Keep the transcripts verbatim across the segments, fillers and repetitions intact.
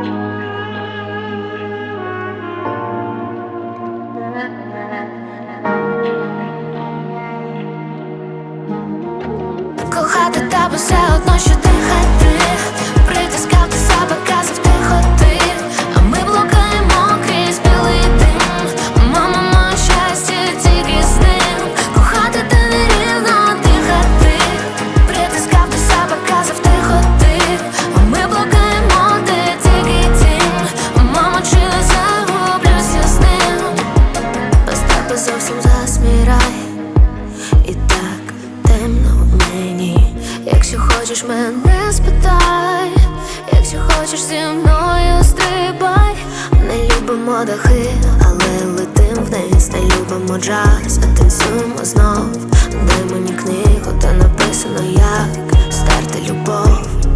Кохати тебе все одно, що дихати. Притискав до себе, казав ти ходи. А ми блукаємо крізь білий дим. Мама, моє щастя тільки з ним. Кохати те нерівно дихати. Притискав до себе, казав ти ходи. А ми блукаємо, де тільки тінь. Мама, чи не загублюся з ним? Без тебе зовсім засмій рай. І так темно мені. Якщо хочеш, мене спитай. Якщо хочеш, зі мною стрибай. Не любимо дахи, але летим вниз. Не любимо джаз, а танцюємо знов. Дай мені книгу, де написано, як стерти любов.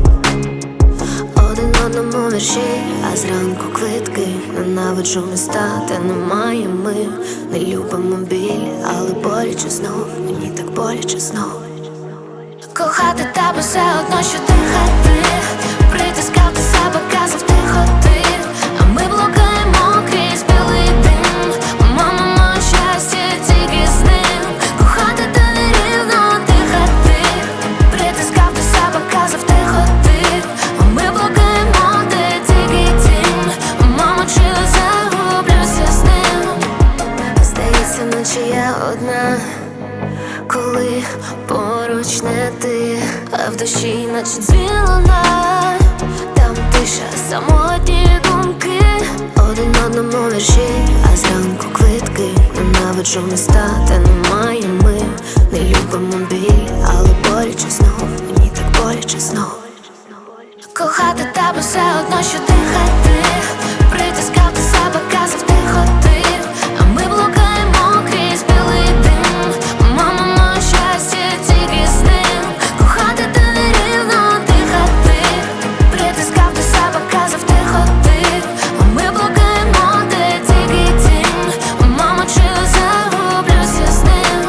Один одному вірші, а зранку квитки. Ненавиджу міста, де немає ми. Не любимо біль, але боляче знов. Мені так боляче знов. Кохати тебе все одно, що дихати. Притискав до себе, казав ти ходи. А ми блукаємо крізь білий дим. Мама, моє щастя тільки з ним. Кохати те нерівно дихати. Притискав до себе, казав ти ходи. А ми блукаємо, де тільки тінь. Мама, чи не загублюся з ним? Здається, наче я одна, коли поруч не ти, а в душі наче дзвін луна. Там тиша, самотні думки. Один одному вірші, а зранку квитки. Ненавиджу міста, де немає ми. Не любимо біль, але боляче знов. Мені так боляче знов. Кохати тебе все одно, що дихати. Притискав до себе, казав ти ходи. А ми блукаємо крізь білий дим. Мама, моє щастя тільки з ним. Кохати те нерівно дихати. Притискав до себе, казав ти ходи. А ми блукаємо, де тільки тінь. Мама, чи не загублюся з ним?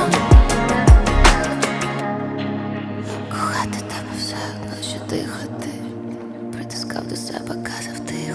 Кохати тебе все одно, що дихати. Притискав до себе, казав ти